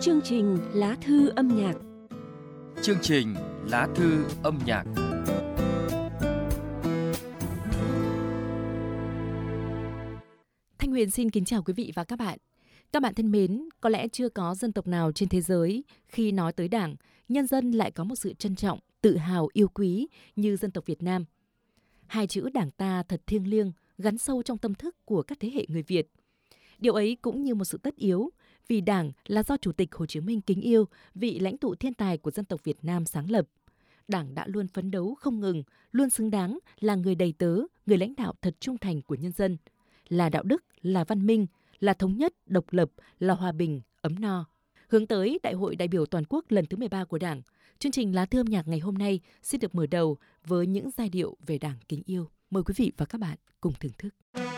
Chương trình Lá thư âm nhạc. Chương trình Lá thư âm nhạc. Thanh Huyền xin kính chào quý vị và các bạn. Các bạn thân mến, có lẽ chưa có dân tộc nào trên thế giới khi nói tới Đảng, nhân dân lại có một sự trân trọng, tự hào, yêu quý như dân tộc Việt Nam. Hai chữ Đảng ta thật thiêng liêng, gắn sâu trong tâm thức của các thế hệ người Việt. Điều ấy cũng như một sự tất yếu, vì Đảng là do Chủ tịch Hồ Chí Minh kính yêu, vị lãnh tụ thiên tài của dân tộc Việt Nam sáng lập. Đảng đã luôn phấn đấu không ngừng, luôn xứng đáng là người đầy tớ, người lãnh đạo thật trung thành của nhân dân, là đạo đức, là văn minh, là thống nhất, độc lập, là hòa bình, ấm no. Hướng tới Đại hội đại biểu toàn quốc lần thứ 13 của Đảng, chương trình Lá thư âm nhạc ngày hôm nay xin được mở đầu với những giai điệu về Đảng kính yêu. Mời quý vị và các bạn cùng thưởng thức.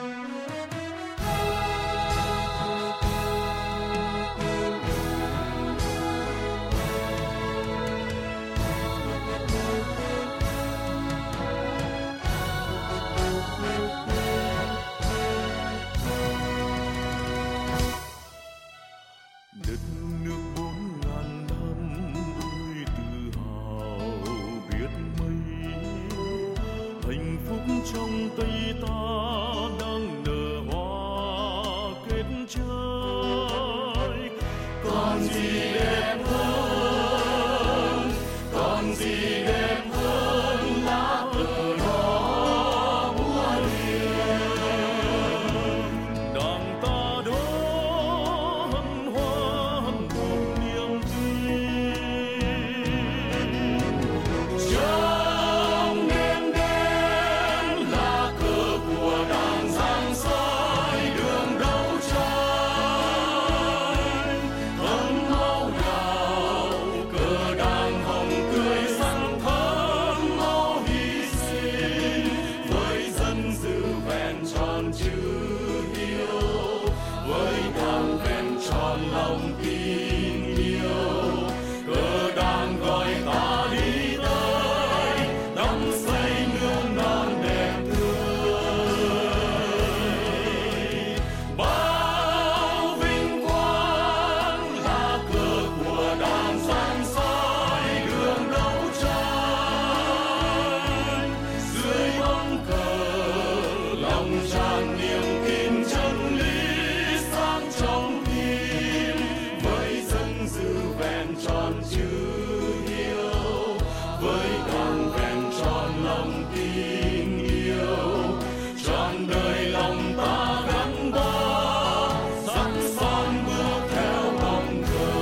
Đất nước 4.000 năm ơi tự hào biết mấy, hạnh phúc trong tay ta đang nở hoa kết trái. Còn gì đẹp hơn, còn gì đẹp hơn lá cờ đó múa liền. Đảng ta đó hân hoan một niềm tin. Trong đêm đen lá cờ của Đảng giăng soi đường đấu tranh. Thấm máu đào cờ Đảng hồng tươi sắc thấm máu hy sinh. Với dân giữ vẹn tròn chữ hiếu, với Đảng vẹn tròn lòng tin yêu. Cờ Đảng gọi ta đi tới, đắm say nương non đẹp tươi. Bao vinh quang là cờ của Đảng giăng soi đường đấu tranh. Dưới bóng cờ lòng tràn niềm tin chân lý sáng trong tim. Với dân giữ vẹn tròn chữ hiếu, với Đảng vẹn tròn lòng tin yêu. Trọn đời lòng ta gắn bó, sẵn son bước theo bóng cờ.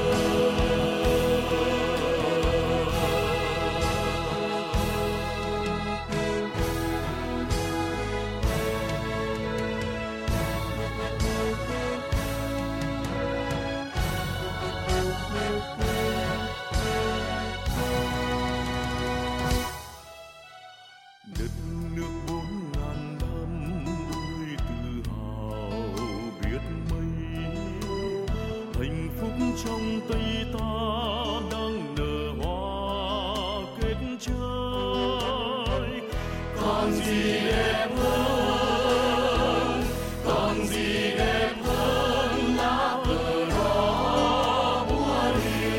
Đất nước 4.000 năm ơi tự hào biết mấy, hạnh phúc trong tay ta đang nở hoa kết trái. Còn gì đẹp hơn, còn gì đẹp hơn lá cờ đó múa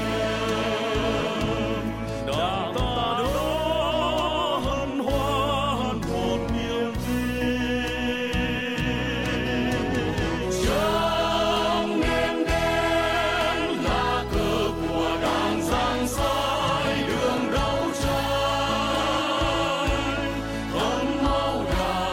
liền. Đảng ta đó hân hoan một niềm tin. Trong đêm đen lá cờ của Đảng giăng soi đường đấu tranh. Thấm máu đào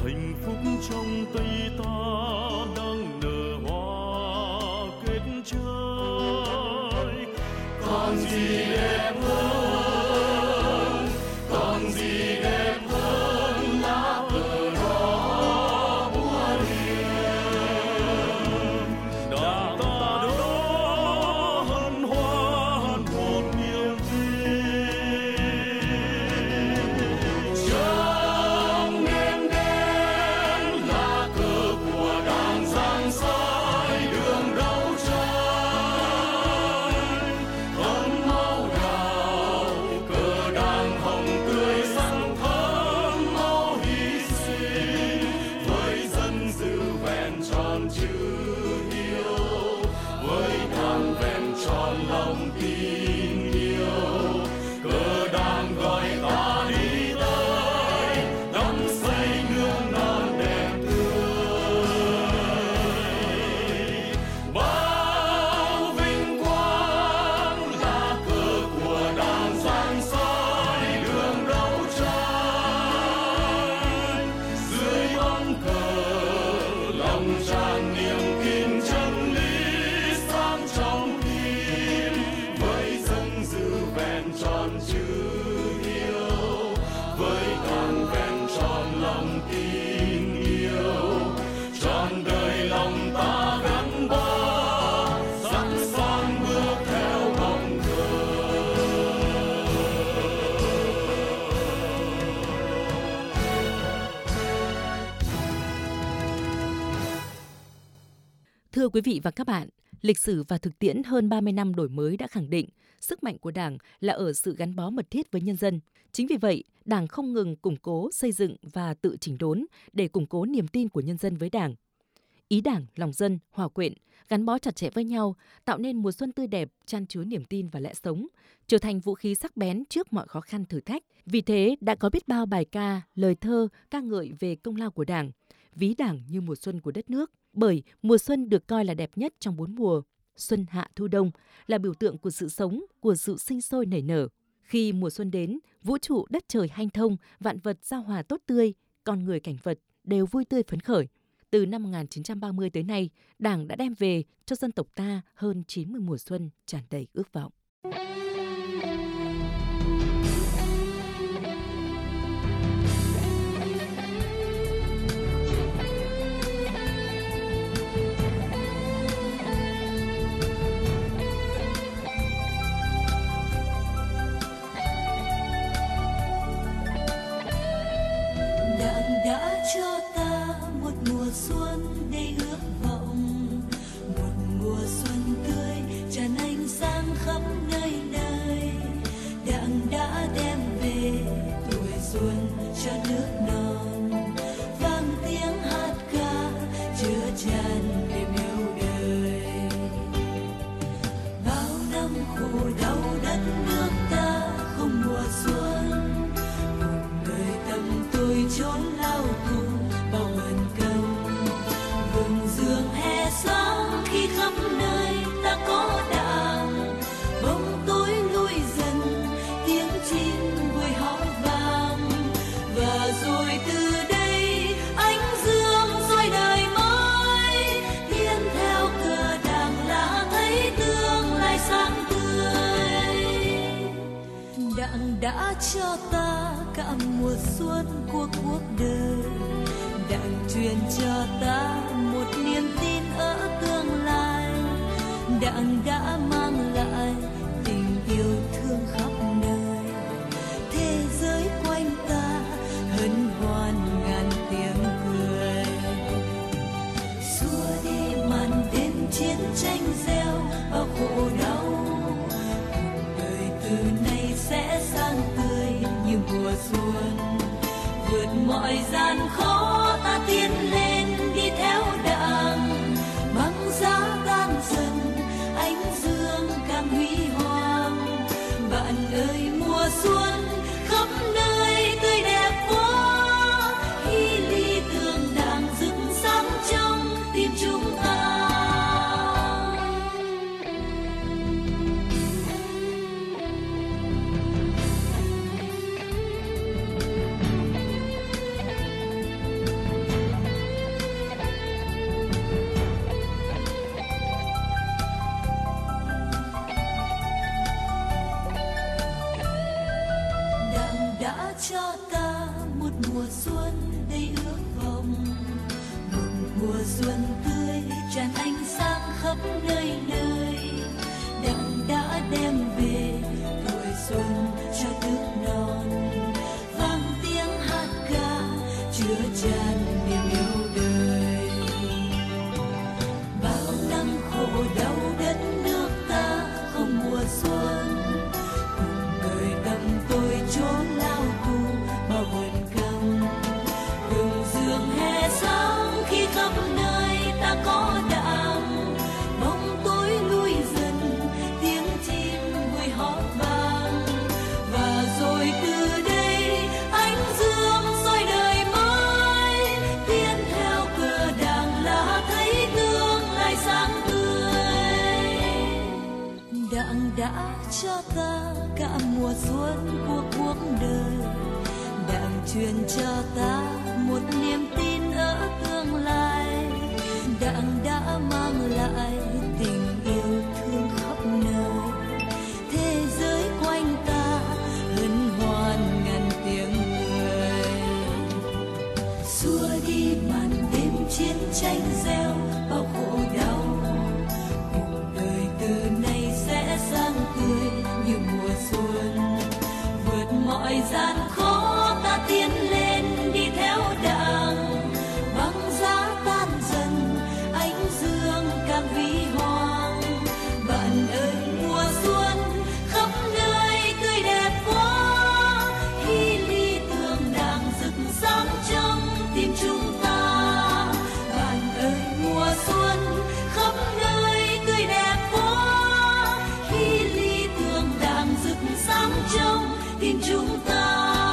hạnh phúc trong tay ta đang nở hoa kết trái. Còn gì đẹp hơn, còn gì đẹp hơn lá cờ đó múa liền. Đảng ta đó hân hoan một niềm tin. Trong đêm đen lá cờ của Đảng giăng soi đường đấu tranh. Ấm máu đào cờ Đảng hồng tươi sáng thắm máu hy sinh. Với dân giữ vẹn tròn chữ hiếu, với Đảng vẹn tròn lòng tin yêu. Cờ Đảng gọi ta đi tới đắm say nương non đẹp tươi. Bao vinh quang là cờ của Đảng giăng soi đường đấu tranh. Dưới bóng cờ lòng tràn niềm tin chân lý sáng trong tim. Với dân giữ vẹn tròn chữ hiếu, với Đảng vẹn tròn lòng tin yêu. Trọn đời lòng ta gắn bó, sẵn sàng bước theo bóng cờ. Thưa quý vị và các bạn, lịch sử và thực tiễn hơn 30 năm đổi mới đã khẳng định sức mạnh của Đảng là ở sự gắn bó mật thiết với nhân dân. Chính vì vậy, Đảng không ngừng củng cố, xây dựng và tự chỉnh đốn để củng cố niềm tin của nhân dân với Đảng. Ý Đảng, lòng dân, hòa quyện, gắn bó chặt chẽ với nhau, tạo nên mùa xuân tươi đẹp, chan chứa niềm tin và lẽ sống, trở thành vũ khí sắc bén trước mọi khó khăn thử thách. Vì thế, đã có biết bao bài ca, lời thơ, ca ngợi về công lao của Đảng, ví Đảng như mùa xuân của đất nước. Bởi mùa xuân được coi là đẹp nhất trong 4 mùa. Xuân, hạ, thu, đông là biểu tượng của sự sống, của sự sinh sôi nảy nở. Khi mùa xuân đến, vũ trụ đất trời hanh thông, vạn vật giao hòa tốt tươi, con người cảnh vật đều vui tươi phấn khởi. Từ năm 1930 tới nay, Đảng đã đem về cho dân tộc ta hơn 90 mùa xuân tràn đầy ước vọng. Đảng đã cho ta một mùa xuân đầy ước vọng, một mùa xuân tươi tràn ánh sáng khắp nơi nơi. Đảng đã đem về tuổi xuân cho nước non, vang tiếng hát ca chứa chan niềm yêu đời. Bao năm khổ đau đất nước ta không mùa xuân, một người tâm tôi trốn lao tù bao ơn công. Vườn dương hè sáng khi khắp nơi ta có Đảng, bóng tối lui dần tiếng chim vui hót vang. Và rồi từ đây ánh dương soi đời mới, hiên theo cờ Đảng là thấy tương lai sáng tươi. Đảng đã cho ta cả mùa xuân của cuộc đời, Đảng truyền cho ta một niềm tin ở tương lai. Đảng đã mang lại tình yêu thương khắp nơi, thế giới quanh ta hân hoan ngàn tiếng cười. Xua đi màn đêm chiến tranh gieo bao khổ đau, cuộc đời từ nay sẽ sáng tươi như mùa xuân. Vượt mọi gian khó ta tiến lên đi theo Đảng, băng giá tan dần ánh dương càng huy cho ta một mùa xuân đầy ước vọng, một mùa xuân tươi tràn ánh sáng khắp nơi nơi. Đảng đã đem về tuổi xuân cho nước non, vang tiếng hát ca chứa chan niềm yêu đời. Bao năm khổ đau đất nước ta không mùa xuân, cùng người tâm tôi trốn lao tù bao buồn căm. Gừng dương hè sáng khi khắp nơi ta có đảng, bóng tối lui dần tiếng chim vui hót vang. Và rồi từ đây ánh dương soi đời mới, tiến theo cờ đảng là thấy tương lai sáng tươi. Đảng đã cho ta cả mùa xuân của cuộc đời, đảng truyền cho ta một niềm tin ở tương lai. Đảng đã mang lại tình yêu thương khắp nơi, thế giới quanh ta hân hoan ngàn tiếng cười. Xua đi màn đêm chiến tranh gieo bao khổ đau, cuộc đời từ nay sẽ sáng tươi như mùa xuân. Vượt mọi gian khó ta tiến lên đi theo đảng, băng giá tan dần ánh dương càng vĩ hoàng. Bạn ơi mùa xuân khắp nơi tươi đẹp quá, khi lý tưởng đảng rực sáng trong tim chúng ta. Bạn ơi mùa xuân khắp nơi tươi đẹp quá, khi lý tưởng đảng rực sáng trong tim chúng ta.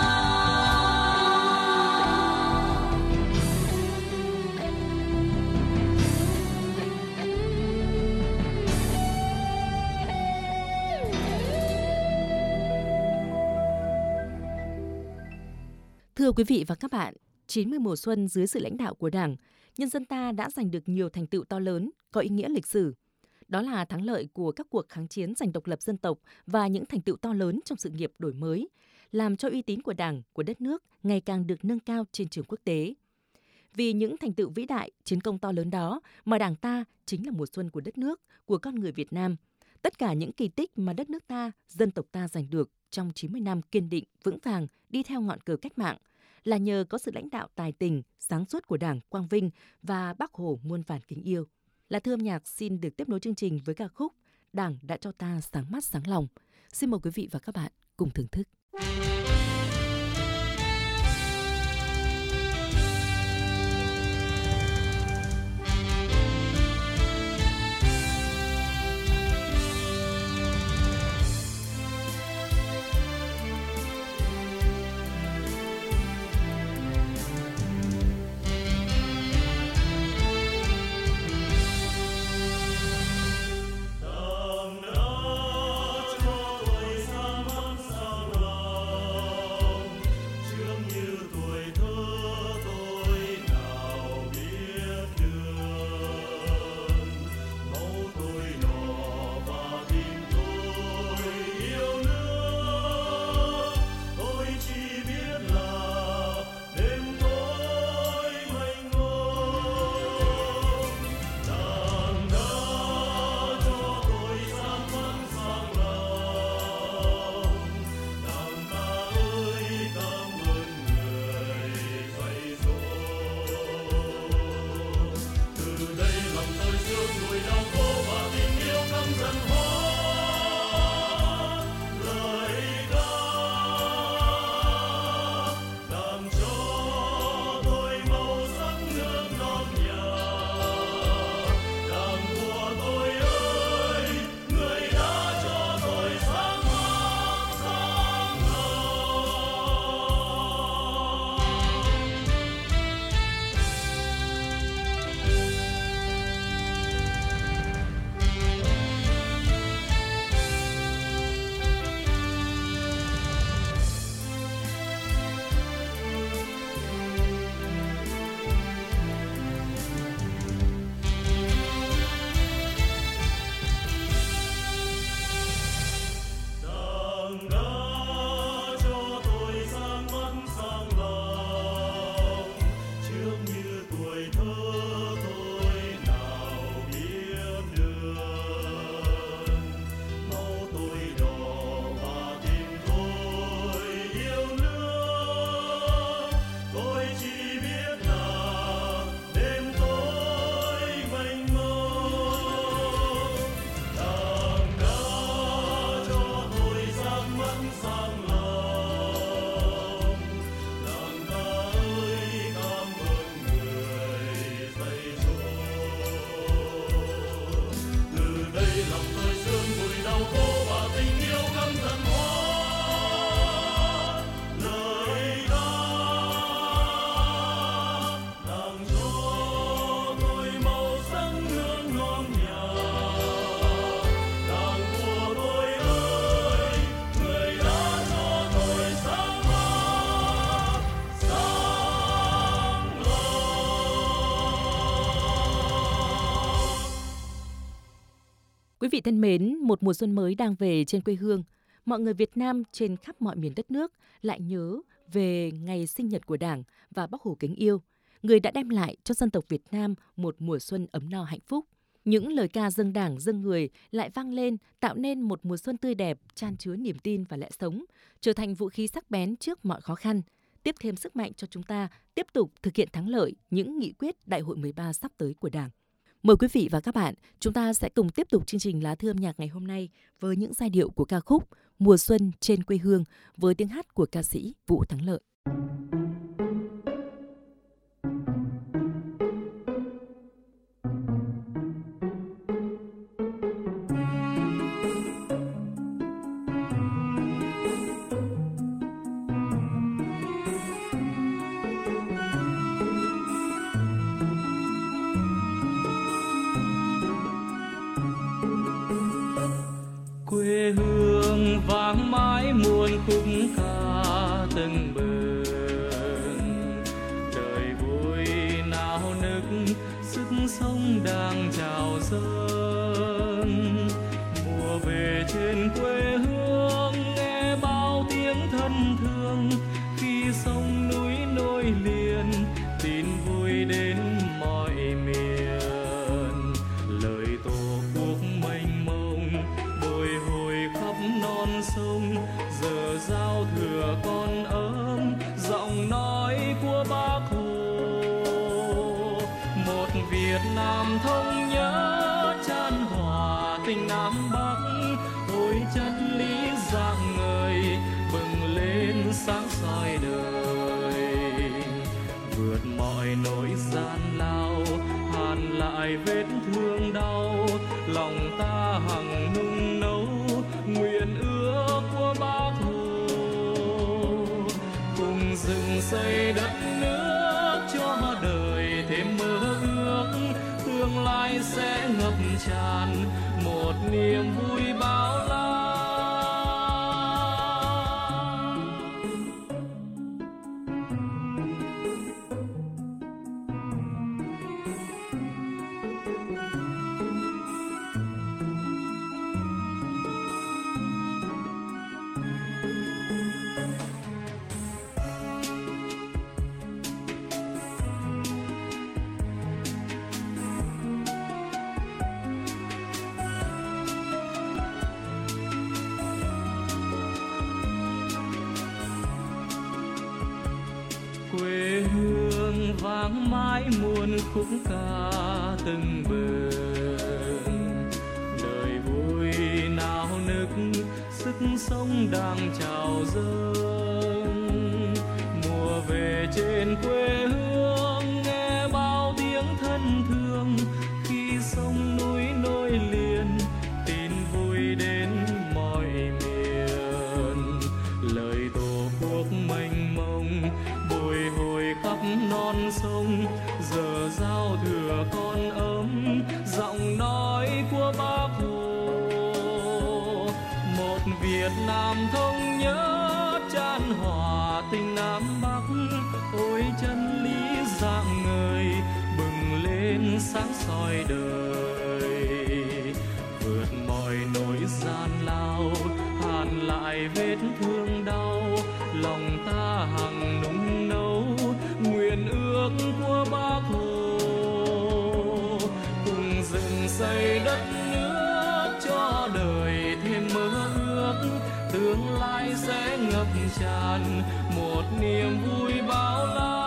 Thưa quý vị và các bạn, 90 mùa xuân dưới sự lãnh đạo của Đảng, nhân dân ta đã giành được nhiều thành tựu to lớn, có ý nghĩa lịch sử. Đó là thắng lợi của các cuộc kháng chiến giành độc lập dân tộc và những thành tựu to lớn trong sự nghiệp đổi mới, làm cho uy tín của Đảng, của đất nước ngày càng được nâng cao trên trường quốc tế. Vì những thành tựu vĩ đại, chiến công to lớn đó mà Đảng ta chính là mùa xuân của đất nước, của con người Việt Nam. Tất cả những kỳ tích mà đất nước ta, dân tộc ta giành được trong 90 năm kiên định, vững vàng đi theo ngọn cờ cách mạng là nhờ có sự lãnh đạo tài tình, sáng suốt của Đảng Quang Vinh và Bác Hồ muôn vàn kính yêu. Là Thư âm nhạc xin được tiếp nối chương trình với ca khúc Đảng đã cho ta sáng mắt sáng lòng. Xin mời quý vị và các bạn cùng thưởng thức. Đảng đã cho tuổi sáng mắt sáng lòng. Quý vị thân mến, một mùa xuân mới đang về trên quê hương. Mọi người Việt Nam trên khắp mọi miền đất nước lại nhớ về ngày sinh nhật của Đảng và Bác Hồ kính yêu, người đã đem lại cho dân tộc Việt Nam một mùa xuân ấm no hạnh phúc. Những lời ca dâng Đảng, dâng người lại vang lên, tạo nên một mùa xuân tươi đẹp, chan chứa niềm tin và lẽ sống, trở thành vũ khí sắc bén trước mọi khó khăn, tiếp thêm sức mạnh cho chúng ta tiếp tục thực hiện thắng lợi những nghị quyết Đại hội 13 sắp tới của Đảng. Mời quý vị và các bạn, chúng ta sẽ cùng tiếp tục chương trình Lá thư âm nhạc ngày hôm nay với những giai điệu của ca khúc Mùa xuân trên quê hương với tiếng hát của ca sĩ Vũ Thắng Lợi. Quê hương vang mãi muôn khúc ca tưng bừng, đời vui nao nức, sức sống đang trào dâng. Mùa về trên quê hương nghe bao tiếng thân thương, khi sông núi nối liền tin vui đến mọi miền. Lời tổ quốc mênh mông bồi hồi khắp non sông, giờ giao thừa con ấm giọng nói của Bác Hồ. Một Việt Nam thống nhất chan hòa tình Nam Bắc, ôi chân lý rạng ngời bừng lên sáng soi đời. Vượt mọi nỗi gian lao, hàn lại vết thương đau, lòng ta hằng nung nấu nguyện ước của Bác Hồ. Cùng dựng xây đất nước cho đời thêm mơ ước, tương lai sẽ ngập tràn một niềm vui bao la. Quê hương vang mãi muôn khúc ca tưng bừng, đời vui nao nức, sức sống đang trào dâng. Mùa về trên quê hương nghe bao tiếng thân thương, khi sông núi nối liền tin vui đến mọi miền. Lời tổ quốc mênh mông bồi hồi khắp non sông, giờ giao thừa con ấm giọng nói của Bác Hồ. Một Việt Nam thống nhất chan hòa tình Nam Bắc, ôi chân lý rạng ngời bừng lên sáng soi đời. Vượt mọi nỗi gian lao, hàn lại vết thương đau, lòng ta hằng nung nấu nguyện ước của Bác Hồ. Cùng dựng xây đất nước cho đời thêm mơ ước, tương lai sẽ ngập tràn một niềm vui bao la.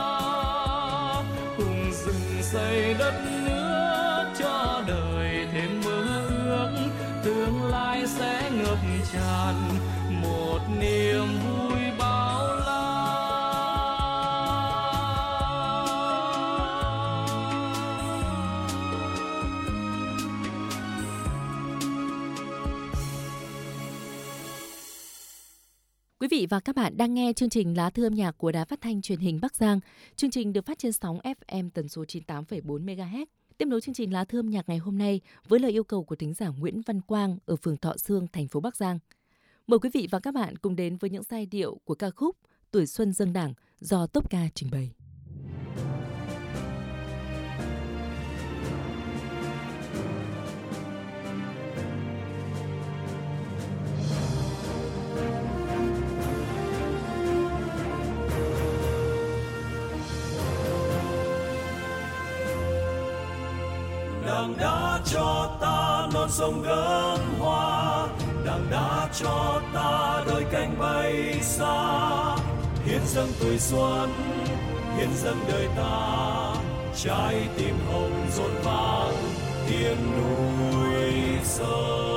Cùng dựng xây đất nước cho đời thêm mơ ước, tương lai sẽ ngập tràn một niềm vui bao la. Quý vị và các bạn đang nghe chương trình Lá thư âm nhạc của Đài Phát thanh Truyền hình Bắc Giang. Chương trình được phát trên sóng FM tần số 98,4 MHz. Tiếp nối chương trình Lá thư âm nhạc ngày hôm nay với lời yêu cầu của thính giả Nguyễn Văn Quang ở phường Thọ Sương, thành phố Bắc Giang. Mời quý vị và các bạn cùng đến với những giai điệu của ca khúc Tuổi xuân dâng Đảng do Tốp Ca trình bày. Đảng đã cho ta non sông gấm hoa, Đảng đã cho ta đôi cánh bay xa. Hiến dâng tuổi xuân, hiến dâng đời ta, trái tim hồng rộn vang tiếng núi sông.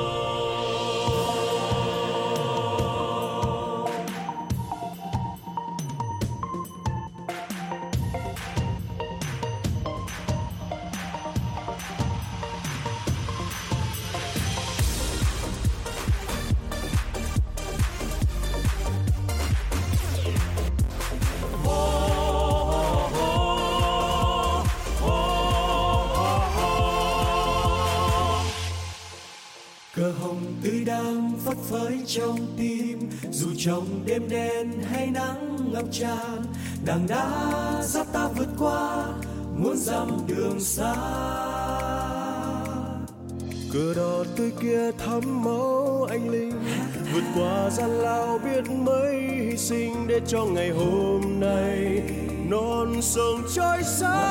Cờ hồng tươi đang phất phới trong tim, dù trong đêm đen hay nắng ngập tràn. Đảng đã dắt ta vượt qua muôn dặm đường xa. Cờ đỏ tươi kia thắm máu anh linh, vượt qua gian lao biết mấy hy sinh để cho ngày hôm nay non sông trôi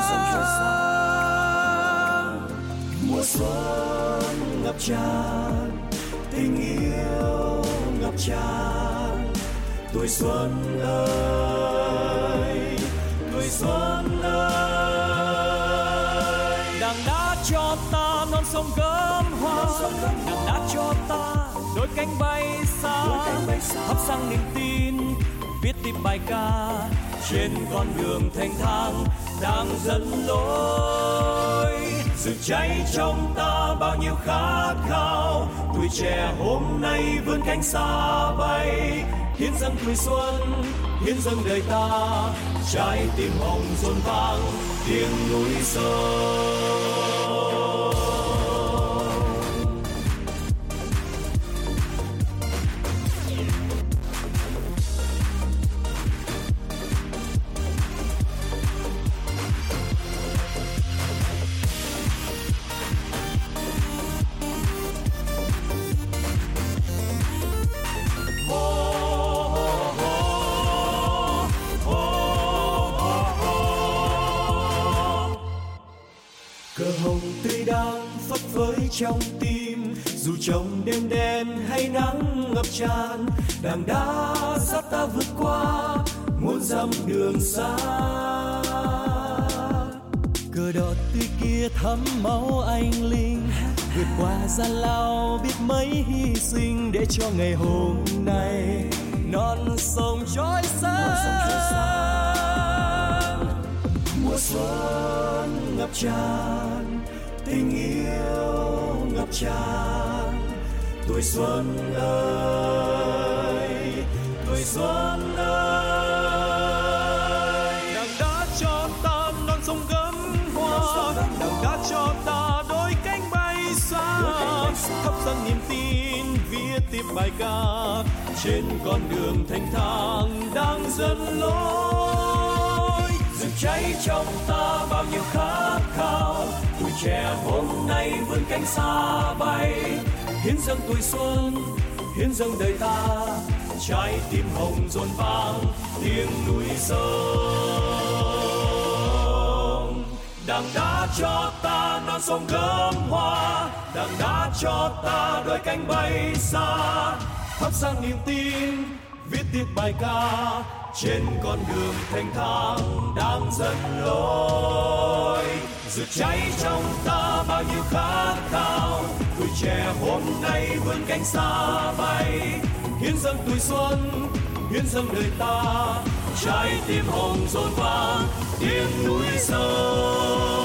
sáng. Mùa xuân ngập tràn, tình yêu ngập tràn. Tuổi xuân ơi, tuổi xuân ơi. Đảng đã cho ta non sông gấm hoa, Đảng đã cho ta đôi cánh bay xa. Thắp sáng niềm tin, viết tiếp bài ca trên con đường thanh thang đang dẫn lối. Rực cháy trong ta bao nhiêu khát khao, tuổi trẻ hôm nay vươn cánh xa bay. Hiến dâng tuổi xuân, hiến dâng đời ta, trái tim hồng rộn vang tiếng núi sông. Cờ hồng tươi đang phất phới trong tim, dù trong đêm đen hay nắng ngập tràn. Đảng đã dắt ta vượt qua muôn dặm đường xa. Cờ đỏ tươi kia thắm máu anh linh, vượt qua gian lao biết mấy hy sinh để cho ngày hôm nay non sông trôi sáng. Mùa xuân ngập tràn, tình yêu ngập tràn. Tuổi xuân ơi, tuổi xuân ơi. Đảng đã cho ta non sông gấm hoa, Đảng đã cho ta đôi cánh bay xa. Thắp sáng niềm tin, viết tiếp bài ca trên con đường thanh thang đang dẫn lối. Rực cháy trong ta bao nhiêu khát khao, tuổi trẻ hôm nay vươn cánh xa bay. Hiến dâng tuổi xuân, hiến dâng đời ta, trái tim hồng rộn vang tiếng núi sông. Đảng đã cho ta non sông gấm hoa, Đảng đã cho ta đôi cánh bay xa. Thắp sáng niềm tin, viết tiếp bài ca trên con đường thanh thang đang dẫn lối. Rực cháy trong ta bao nhiêu khát khao, tuổi trẻ hôm nay vươn cánh xa bay. Hiến dâng tuổi xuân, hiến dâng đời ta, trái tim hồng rộn vang tiếng núi sông.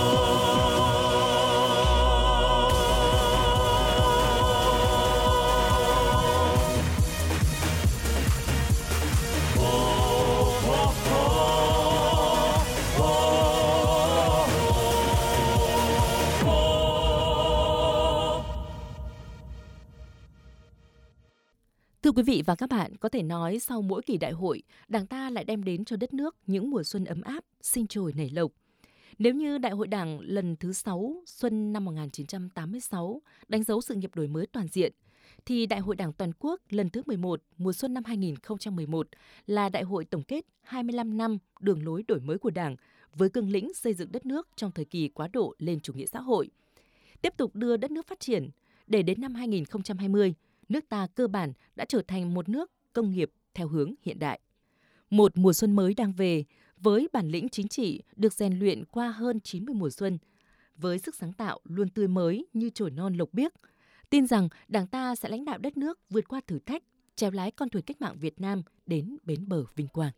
Thưa quý vị và các bạn, có thể nói sau mỗi kỳ đại hội, Đảng ta lại đem đến cho đất nước những mùa xuân ấm áp, sinh trồi nảy lộc. Nếu như Đại hội Đảng lần thứ 6 xuân năm 1986 đánh dấu sự nghiệp đổi mới toàn diện, thì Đại hội Đảng toàn quốc lần thứ 11 mùa xuân năm 2011 là đại hội tổng kết 25 năm đường lối đổi mới của Đảng với cương lĩnh xây dựng đất nước trong thời kỳ quá độ lên chủ nghĩa xã hội. tiếp tục đưa đất nước phát triển, để đến năm 2020, nước ta cơ bản đã trở thành một nước công nghiệp theo hướng hiện đại. Một mùa xuân mới đang về, với bản lĩnh chính trị được rèn luyện qua hơn 90 mùa xuân, với sức sáng tạo luôn tươi mới như chồi non lộc biếc, tin rằng Đảng ta sẽ lãnh đạo đất nước vượt qua thử thách, chèo lái con thuyền cách mạng Việt Nam đến bến bờ vinh quang.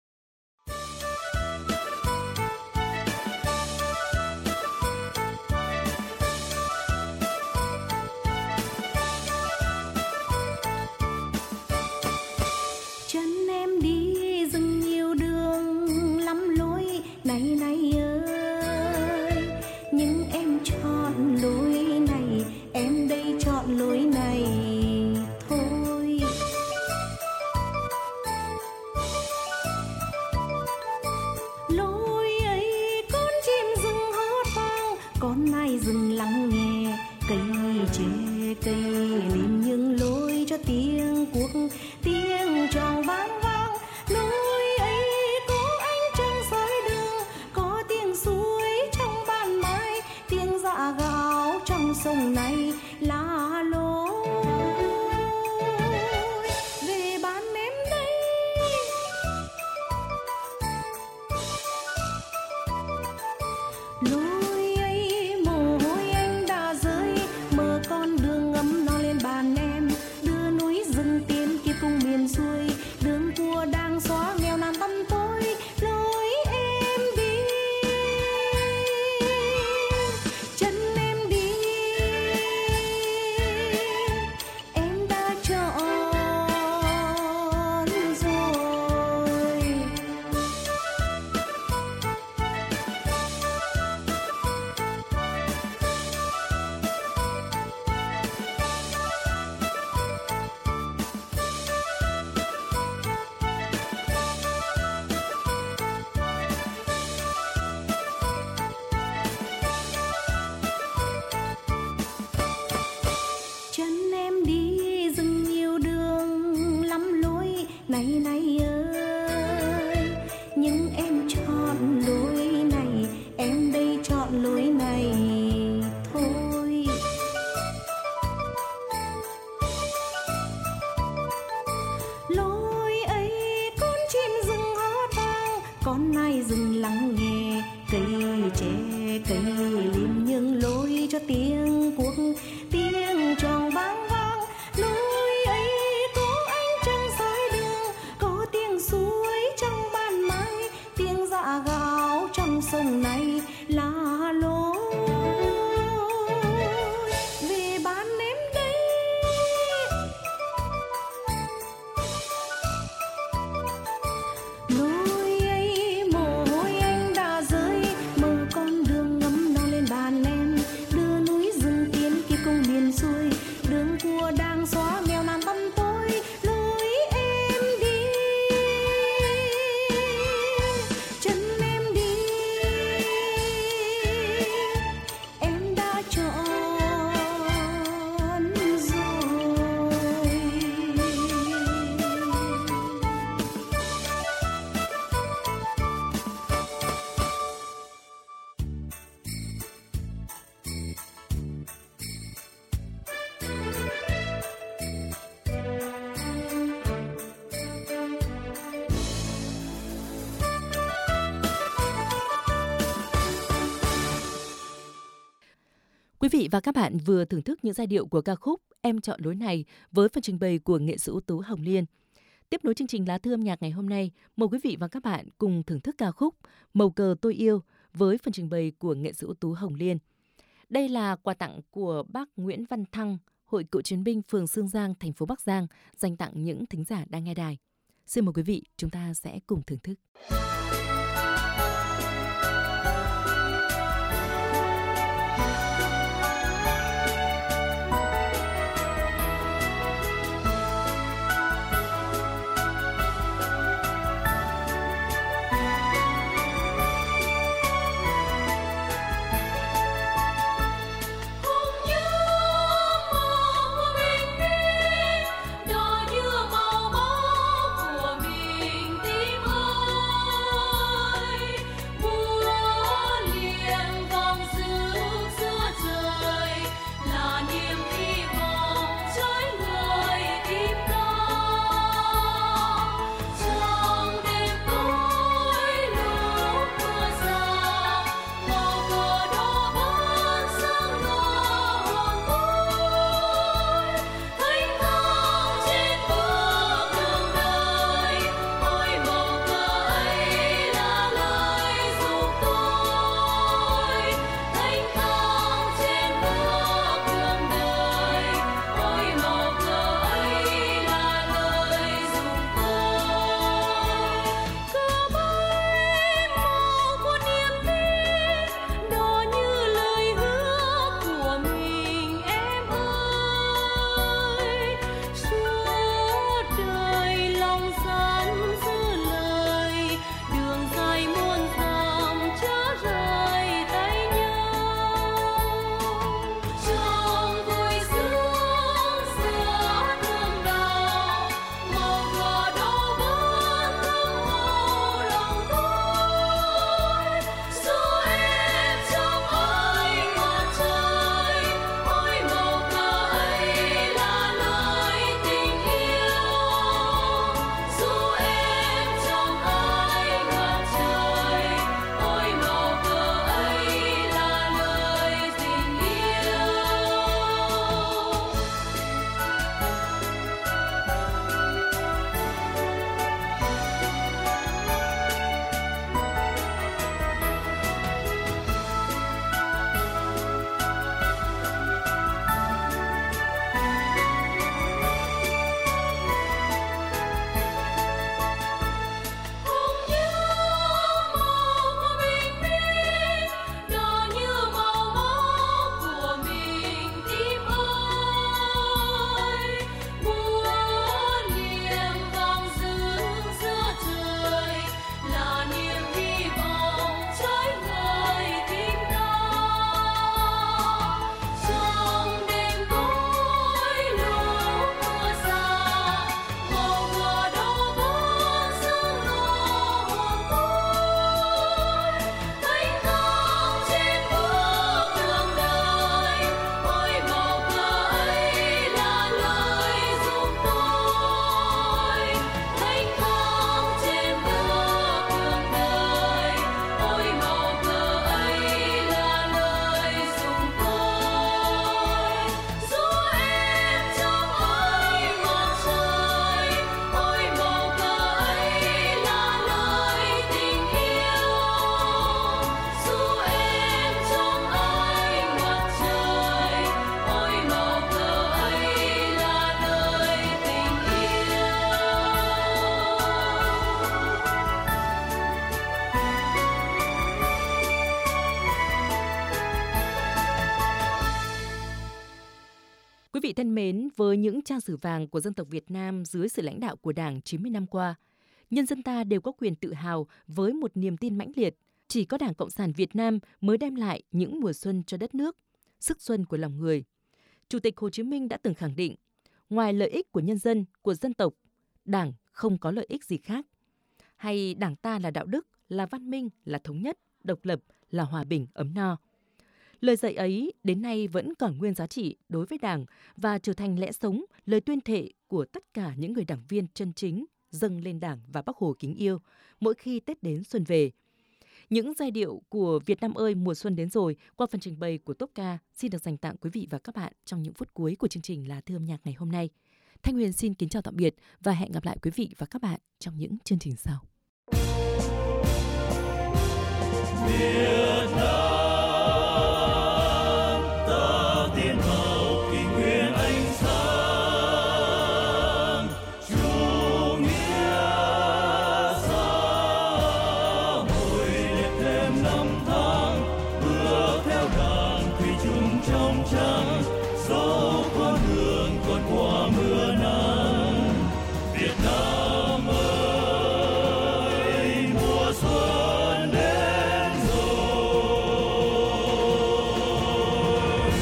sông này lá lối về bán em đây. Lối ấy mồ hôi anh đã rơi, mở con đường ngấm nó lên bàn em, đưa núi rừng tiến kia cùng miền xuôi, đường cua đang xóa nghèo nàn tăm tối. Lối em đi, chân em đi, em đã chọn rồi. Chân em đi rừng nhiều đường lắm lối này này ơi, nhưng em chọn lối này, em đây chọn lối này thôi. Lối ấy con chim rừng hót vang, con nai rừng lắng nghe, cây tre cây lim nhưng lối cho tiếng cuốc tiếng tròn vang vang. Lối ấy có ánh trăng soi đường, có tiếng suối trong ban mai, tiếng dạ gào trong sông này là lối về bán em đây. Lối ấy mồ hôi anh đã rơi, mở con đường ngấm nó lên bàn em, đưa núi rừng tiến kia cùng miền xuôi, đường cua đang xóa nghèo nàn tăm tối. Lối em đi, chân em đi, em đã chọn rồi. Quý vị và các bạn vừa thưởng thức những giai điệu của ca khúc Em chọn lối này với phần trình bày của nghệ sĩ ưu tú Hồng Liên. Tiếp nối chương trình Lá Thư âm nhạc ngày hôm nay, mời quý vị và các bạn cùng thưởng thức ca khúc Màu cờ tôi yêu với phần trình bày của nghệ sĩ ưu tú Hồng Liên. Đây là quà tặng của bác Nguyễn Văn Thăng, Hội Cựu chiến binh phường Sương Giang, thành phố Bắc Giang, dành tặng những thính giả đang nghe đài. Xin mời quý vị, chúng ta sẽ cùng thưởng thức. Hồng như màu bình minh, đỏ như màu máu của mình tim ơi. vị thân mến, với những trang sử vàng của dân tộc Việt Nam dưới sự lãnh đạo của Đảng 90 năm qua, nhân dân ta đều có quyền tự hào với một niềm tin mãnh liệt. Chỉ có Đảng Cộng sản Việt Nam mới đem lại những mùa xuân cho đất nước, sức xuân của lòng người. Chủ tịch Hồ Chí Minh đã từng khẳng định, ngoài lợi ích của nhân dân, của dân tộc, Đảng không có lợi ích gì khác. Hay Đảng ta là đạo đức, là văn minh, là thống nhất, độc lập, là hòa bình, ấm no. Lời dạy ấy đến nay vẫn còn nguyên giá trị đối với Đảng và trở thành lẽ sống, lời tuyên thệ của tất cả những người đảng viên chân chính dâng lên Đảng và Bác Hồ kính yêu mỗi khi Tết đến xuân về. Những giai điệu của Việt Nam ơi mùa xuân đến rồi qua phần trình bày của Top Ca xin được dành tặng quý vị và các bạn trong những phút cuối của chương trình Lá Thư âm nhạc ngày hôm nay. Thanh Huyền xin kính chào tạm biệt và hẹn gặp lại quý vị và các bạn trong những chương trình sau. Việt Nam ta tiến vào kỷ nguyên ánh sáng, chủ nghĩa xã hội đẹp thêm năm tháng, bước theo Đảng thủy chung trong trắng, dẫu con đường còn qua mưa nắng. Việt Nam ơi mùa xuân đến rồi.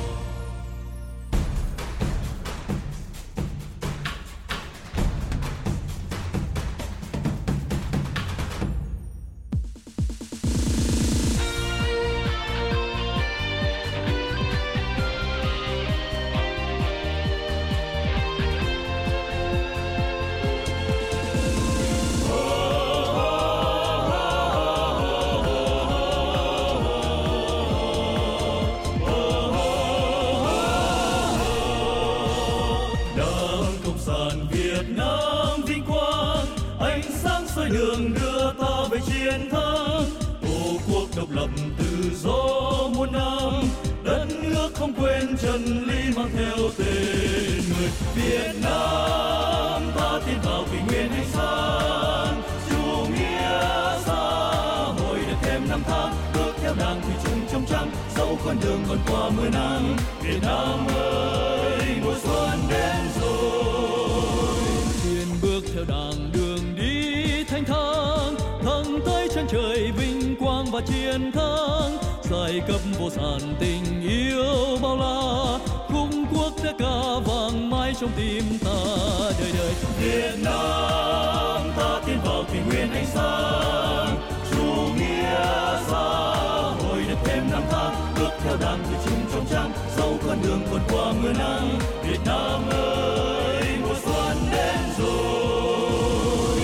Đảng Cộng sản Việt Nam vinh quang, ánh sáng soi đường đưa ta về chiến thắng. Tổ quốc độc lập tự do muôn năm, đất nước không quên chân lý mang theo tên người. Việt Nam ta tiến vào kỷ nguyên ánh sáng, chủ nghĩa xã hội được thêm năm tháng, bước theo Đảng thủy chung trong trắng, dẫu con đường còn qua mưa nắng. Việt Nam ơi mùa xuân đến rồi, tiên bước theo Đảng đường đi thanh thang, thẳng tới chân trời vinh quang và chiến thắng. Giai cấp vô sản tình yêu bao la, khung quốc thế ca vàng mãi trong tim ta đời đời. Việt Nam ta tiến vào kỷ nguyên ánh sáng, chủ nghĩa xã hội được thêm năm tháng, bước theo Đảng thủy chung trong trắng, dẫu con đường còn qua mưa nắng. Việt Nam ơi mùa xuân đến rồi.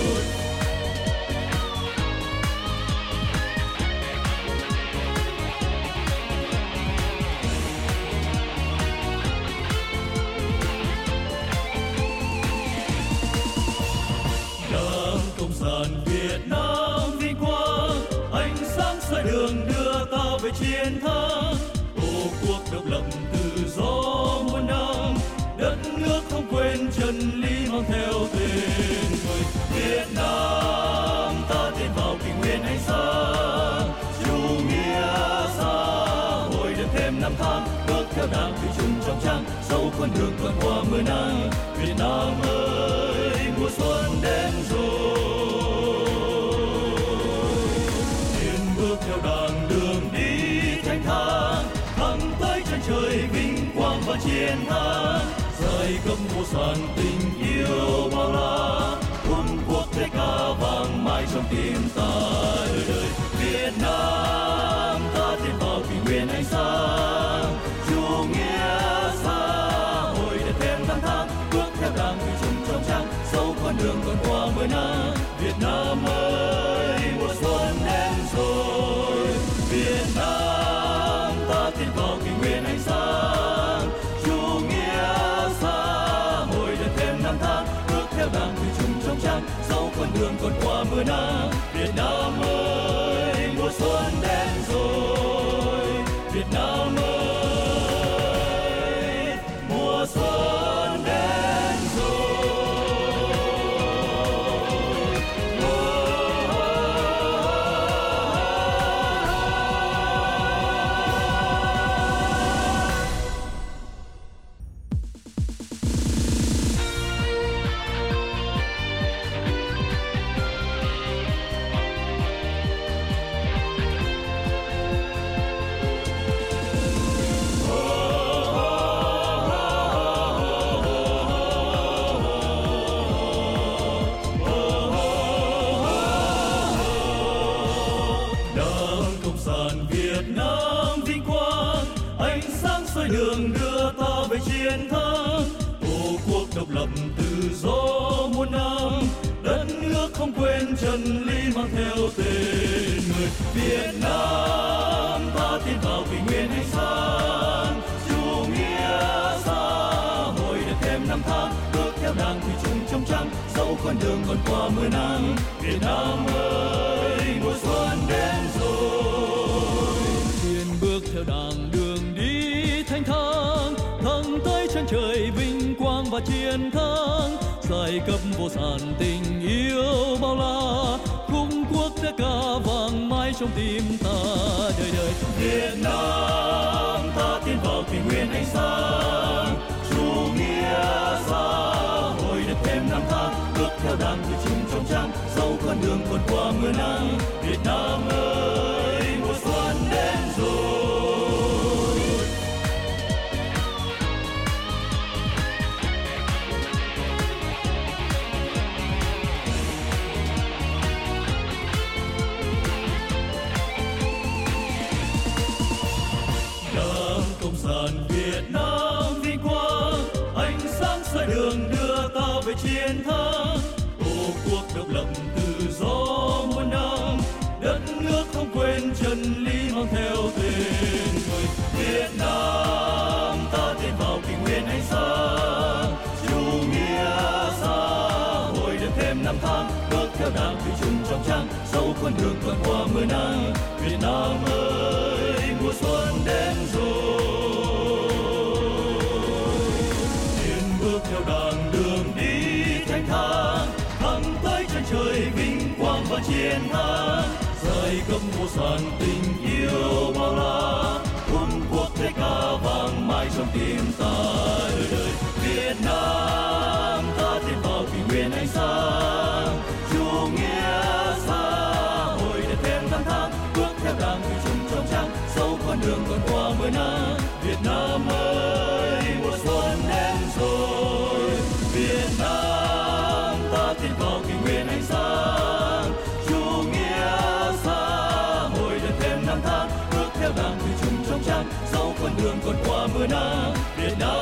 Đảng Cộng sản Việt Nam vinh quang, ánh sáng soi đường đưa ta về chiến thắng. Tổ quốc độc lập tự do muôn năm, đất nước không quên chân lý mang theo tên người. Việt Nam ta tiến vào kỷ nguyên ánh sáng, chủ nghĩa xã hội được thêm năm tháng, bước theo Đảng thủy chung trong trắng, dẫu con đường còn qua mưa nắng. Việt Nam ơi mùa xuân đến rồi, tiến bước theo Đảng đường đi thanh thang, thẳng tới chân trời vinh quang và chiến thắng. Giai cấp vô sản tình yêu bao la, quân quốc thế ca vàng mãi trong tim ta đời đời. Việt Nam ta tiến vào kỷ nguyên ánh sáng, chủ nghĩa xã hội đẹp thêm năm tháng, bước theo Đảng thủy chung trong trắng, dẫu con đường còn qua mưa nắng. Việt Nam ơi mùa xuân đến rồi. Việt Nam ta tiến vào kỷ nguyên ánh sáng, chủ nghĩa xã hội đẹp thêm năm tháng, bước theo Đảng thủy chung trong trắng, dẫu con đường còn qua mưa nắng. Việt Nam ơi mùa xuân đến rồi. Việt Nam ơi mùa xuân đến rồi. đường đưa ta về chiến thắng. Tổ quốc độc lập tự do muôn năm, đất nước không quên chân lý mang theo tên người. Việt Nam ta tiến vào kỷ nguyên ánh sáng, chủ nghĩa xã hội được thêm năm tháng, bước theo đảng thủy chung trong trắng, dẫu con đường còn qua mưa nắng. Việt Nam ơi, mùa xuân đến rồi, Tiên bước theo đàng đường đi thanh thang, thẳng tới chân trời vinh quang và chiến thắng. Giai cấp vô sản tình yêu bao la, khung quốc đã ca vang mãi trong tim ta đời đời. Việt Nam ta tiến vào kỷ nguyên ánh sáng, chủ nghĩa xã hội được thêm năm tháng, bước theo đảng thủy chung trong trắng, dẫu con đường còn qua mưa nắng. Việt Nam ơi, mùa xuân đến rồi. Cộng sản Việt Nam vinh quang, ánh sáng soi đường đưa ta về chiến thắng. Tổ quốc độc lập tự do muôn năm, đất nước không quên chân lý mang theo tên người. Việt Nam ta tiến vào kỷ nguyên ánh sáng, chủ nghĩa xã hội được thêm năm tháng, bước theo đảng thủy chung trong trắng, dẫu con đường còn qua mưa nắng. Việt Nam ơi, mùa xuân đến rồi, tiến bước theo đàng đường đi thanh thang, thẳng tới chân trời vinh quang và chiến thắng. Giai cấp vô sản tình yêu bao la, quân quốc thế ca vang mãi trong tim ta đời đời. Việt Nam ta tiến vào kỷ nguyên ánh sáng, chủ nghĩa xã hội được thêm năm tháng, bước theo đảng thủy chung trong trắng, dẫu con đường còn qua mưa nắng. Việt Nam ơi, mùa xuân đến rồi. Việt Nam ta tiến vào kỷ nguyên ánh sáng, chủ nghĩa xã hội được thêm năm tháng, bước theo đảng thủy chung trong trắng, dẫu con đường còn qua mưa nắng. Việt Nam